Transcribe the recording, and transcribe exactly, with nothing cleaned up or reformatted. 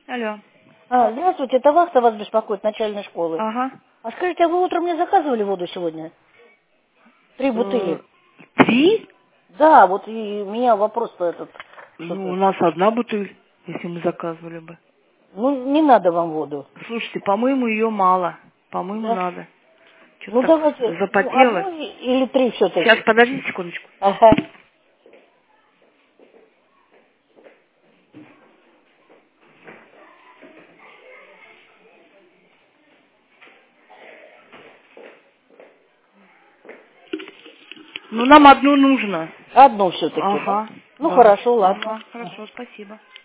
Алло. А, здравствуйте, это Вахта вас беспокоит, начальной школы. Ага. А скажите, а вы утром мне заказывали воду сегодня? Три Э, бутыли. Три? Да, вот и у меня вопрос-то этот. Ну, у Что-то. нас одна бутыль, если мы заказывали бы. Ну, не надо вам воду. Слушайте, по-моему, ее мало. По-моему, Да? надо. Ну, Что-то так давайте, ну, запотело. одну и- или три все-таки. Сейчас, подождите секундочку. Ага. Ну, нам одну нужно. Одну все-таки, да? Ага, Ну, да. хорошо, ладно. Ага, хорошо, спасибо.